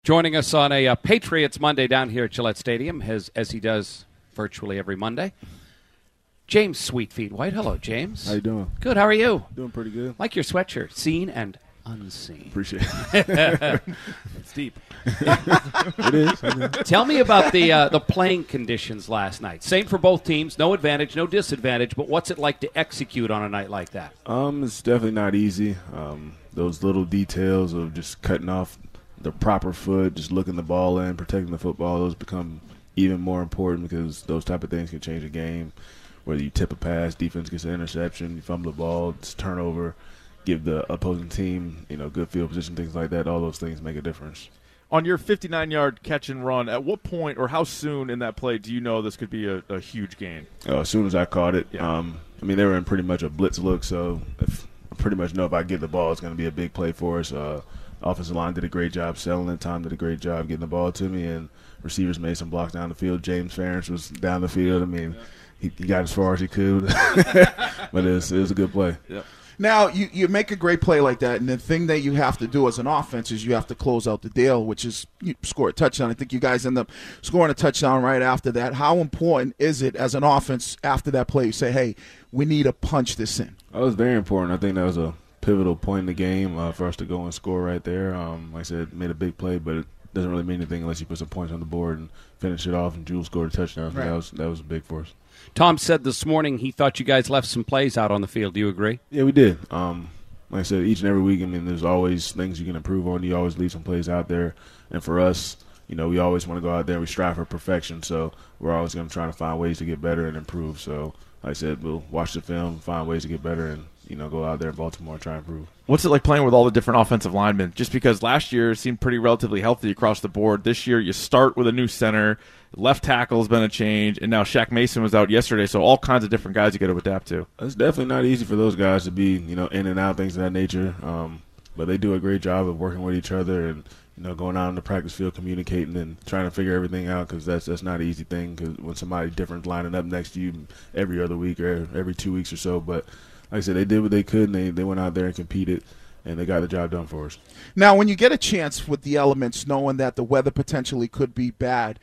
Joining us on a Patriots Monday down here at Gillette Stadium, as he does virtually every Monday, James Sweetfeet White. Hello, James. How you doing? Good. How are you? Doing pretty good. Like your sweatshirt, seen and unseen. Appreciate it. It's deep. It is. Tell me about the playing conditions last night. Same for both teams. No advantage, no disadvantage. But what's it like to execute on a night like that? It's definitely not easy. Those little details of just cutting off the proper foot, just looking the ball in, protecting the football, those become even more important because those type of things can change a game. Whether you tip a pass, defense gets an interception, you fumble the ball, it's turnover, give the opposing team, good field position, things like that. All those things make a difference. On your 59-yard catch and run, at what point or how soon in that play do you know this could be a huge gain? As soon as I caught it. Yeah. They were in pretty much a blitz look, so I pretty much know if I get the ball, it's going to be a big play for us. Offensive line did a great job selling it. Tom did a great job getting the ball to me, and receivers made some blocks down the field. James Ferentz was down the field. He got as far as he could, but it was a good play. Yep. Now, you make a great play like that, and the thing that you have to do as an offense is you have to close out the deal, which is you score a touchdown. I think you guys end up scoring a touchdown right after that. How important is it as an offense after that play? You say, hey, we need to punch this in. That was very important. I think that was a pivotal point in the game for us to go and score right there. Like I said, made a big play, but it doesn't really mean anything unless you put some points on the board and finish it off, and Jules scored a touchdown. Right. That was big for us. Tom said this morning he thought you guys left some plays out on the field. Do you agree? Yeah, we did. Like I said, each and every week, there's always things you can improve on. You always leave some plays out there. And for us, we always want to go out there and we strive for perfection. So we're always going to try to find ways to get better and improve. So like I said, we'll watch the film, find ways to get better, and go out there in Baltimore and try and improve. What's it like playing with all the different offensive linemen? Just because last year it seemed pretty relatively healthy across the board. This year you start with a new center, left tackle has been a change, and now Shaq Mason was out yesterday, so all kinds of different guys you got to adapt to. It's definitely not easy for those guys to be, in and out, things of that nature. But they do a great job of working with each other and, going out on the practice field, communicating and trying to figure everything out, because that's not an easy thing, because when somebody different lining up next to you every other week or every 2 weeks or so. But like I said, they did what they could, and they went out there and competed, and they got the job done for us. Now, when you get a chance with the elements, knowing that the weather potentially could be bad,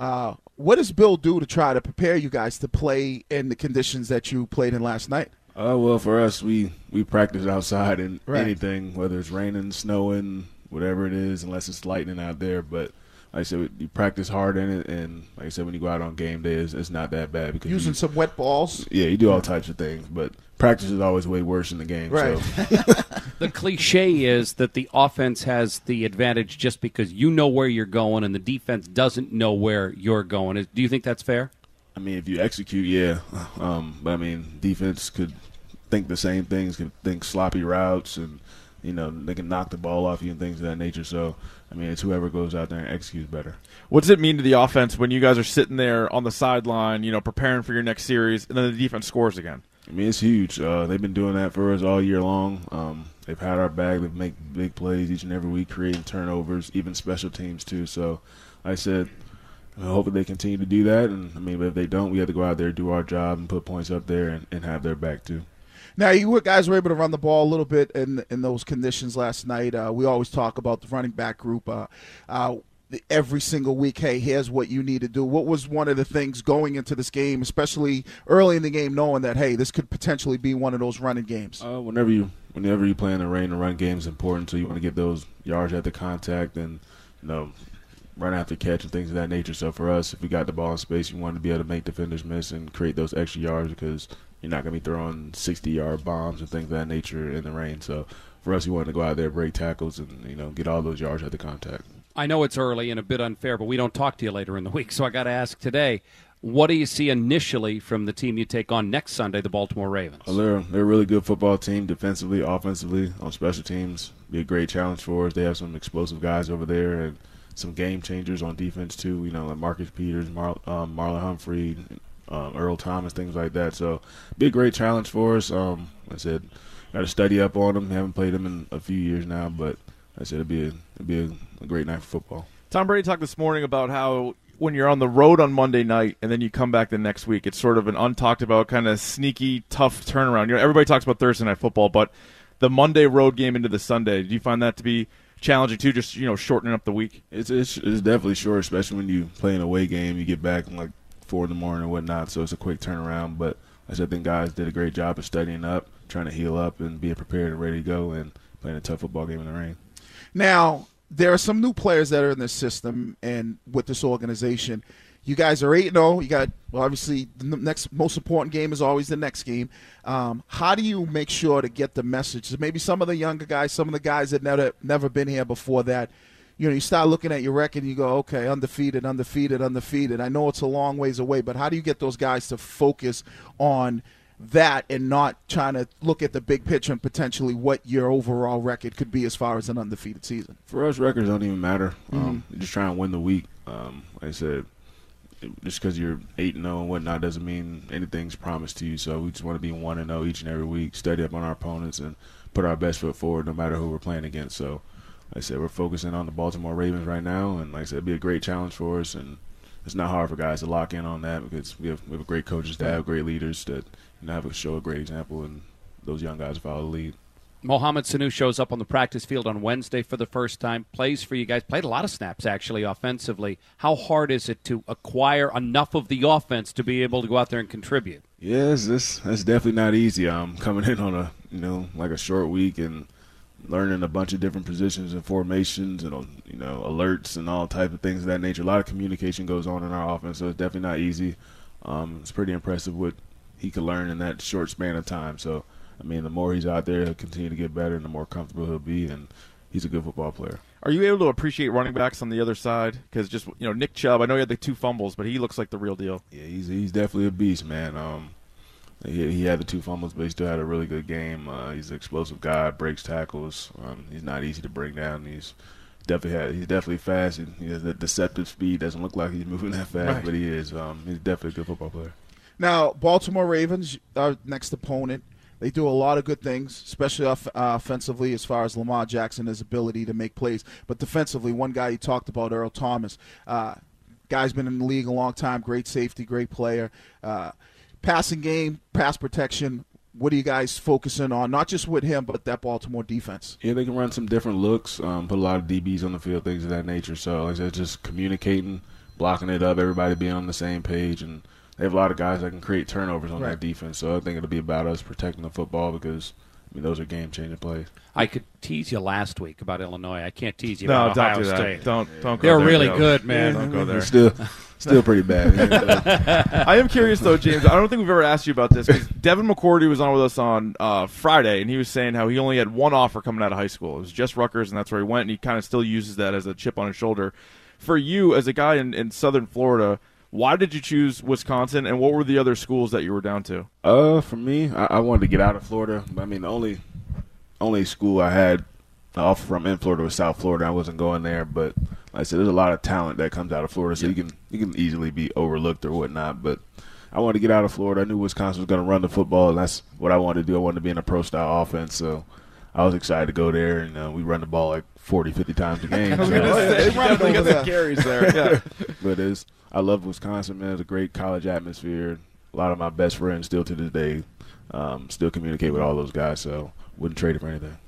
what does Bill do to try to prepare you guys to play in the conditions that you played in last night? Well, for us, we practice outside in Right. anything, whether it's raining, snowing, whatever it is, unless it's lightning out there. But like I said, you practice hard in it, and like I said, when you go out on game day, it's not that bad. Because Using some wet balls? Yeah, you do all types of things, but practice is always way worse than the game. Right. So. The cliche is that the offense has the advantage just because you know where you're going and the defense doesn't know where you're going. Do you think that's fair? If you execute, yeah. But defense could think the same things, could think sloppy routes, and they can knock the ball off you and things of that nature. So it's whoever goes out there and executes better. What does it mean to the offense when you guys are sitting there on the sideline, preparing for your next series, and then the defense scores again? It's huge. They've been doing that for us all year long. They've had our back. They've made big plays each and every week, creating turnovers, even special teams too. So, like I said, hopefully they continue to do that. And but if they don't, we have to go out there, do our job, and put points up there, and have their back too. Now, you guys were able to run the ball a little bit in those conditions last night. We always talk about the running back group. Every single week, hey, here's what you need to do. What was one of the things going into this game, especially early in the game, knowing that, hey, this could potentially be one of those running games? Whenever you play in the rain, the run game is important, so you want to get those yards at the contact and run after catch and things of that nature. So for us, if we got the ball in space, you want to be able to make defenders miss and create those extra yards, because you're not going to be throwing 60-yard bombs and things of that nature in the rain. So for us, we wanted to go out there, break tackles, and get all those yards at the contact. I know it's early and a bit unfair, but we don't talk to you later in the week, so I got to ask today, what do you see initially from the team you take on next Sunday, the Baltimore Ravens? Well, they're a really good football team, defensively, offensively, on special teams. Be a great challenge for us. They have some explosive guys over there and some game changers on defense too. Like Marcus Peters, Marlon Humphrey, Earl Thomas, things like that. So, be a great challenge for us. Like I said, got to study up on them. Haven't played them in a few years now, but like I said, it'd be a great night for football. Tom Brady talked this morning about how when you're on the road on Monday night and then you come back the next week, it's sort of an untalked about kind of sneaky, tough turnaround. Everybody talks about Thursday Night Football, but the Monday road game into the Sunday, do you find that to be challenging too, just shortening up the week? It's definitely short, especially when you play an away game. You get back in like 4 in the morning and whatnot, so it's a quick turnaround. But I think guys did a great job of studying up, trying to heal up, and being prepared and ready to go, and playing a tough football game in the rain. Now, there are some new players that are in this system and with this organization. You guys are 8-0. You got, obviously, the next most important game is always the next game. How do you make sure to get the message? Maybe some of the younger guys, some of the guys that never been here before that, you start looking at your record and you go, okay, undefeated. I know it's a long ways away, but how do you get those guys to focus on that and not trying to look at the big picture and potentially what your overall record could be as far as an undefeated season? For us, records don't even matter. Just try and win the week. Like I said, just because you're 8-0 and whatnot doesn't mean anything's promised to you. So we just want to be 1-0 each and every week, study up on our opponents, and put our best foot forward no matter who we're playing against. So like I said, we're focusing on the Baltimore Ravens right now, and like I said, it'll be a great challenge for us. And it's not hard for guys to lock in on that because we have a great coaching staff, great leaders that show a great example, and those young guys follow the lead. Mohamed Sanu shows up on the practice field on Wednesday for the first time, plays for you guys, played a lot of snaps actually offensively. How hard is it to acquire enough of the offense to be able to go out there and contribute? Yes, that's definitely not easy. Coming in on a short week and learning a bunch of different positions and formations and alerts and all type of things of that nature. A lot of communication goes on in our offense, so it's definitely not easy. It's pretty impressive what he could learn in that short span of time. So, the more he's out there, he'll continue to get better, and the more comfortable he'll be, and he's a good football player. Are you able to appreciate running backs on the other side? Because just Nick Chubb, I know he had the 2 fumbles, but he looks like the real deal. Yeah, he's definitely a beast, man. He had the 2 fumbles, but he still had a really good game. He's an explosive guy, breaks tackles. He's not easy to bring down. He's definitely fast. He has that deceptive speed. Doesn't look like he's moving that fast, right, but he is. He's definitely a good football player. Now, Baltimore Ravens, our next opponent, they do a lot of good things, especially offensively as far as Lamar Jackson, his ability to make plays. But defensively, one guy you talked about, Earl Thomas, guy's been in the league a long time, great safety, great player. Passing game, pass protection, what are you guys focusing on, not just with him, but that Baltimore defense? Yeah, they can run some different looks, put a lot of DBs on the field, things of that nature. So, like I said, just communicating, blocking it up, everybody being on the same page, and they have a lot of guys that can create turnovers on that defense. So I think it'll be about us protecting the football because, those are game-changing plays. I could tease you last week about Illinois. I can't tease you about Ohio don't do that. State. Don't go They're there, really Joe. good, man. Don't go there. Still pretty bad. I am curious, though, James. I don't think we've ever asked you about this. 'Cause Devin McCourty was on with us on Friday, and he was saying how he only had one offer coming out of high school. It was just Rutgers, and that's where he went, and he kind of still uses that as a chip on his shoulder. For you, as a guy in southern Florida, why did you choose Wisconsin, and what were the other schools that you were down to? For me, I wanted to get out of Florida. The only school I had offer from in Florida was South Florida. I wasn't going there, but like I said, there's a lot of talent that comes out of Florida, so you can easily be overlooked or whatnot. But I wanted to get out of Florida. I knew Wisconsin was going to run the football, and that's what I wanted to do. I wanted to be in a pro-style offense, so I was excited to go there, and we run the ball like 40, 50 times a game. I was going to say, definitely got some carries there. Yeah. But I love Wisconsin, man. It's a great college atmosphere. A lot of my best friends still to this day still communicate with all those guys, so wouldn't trade it for anything.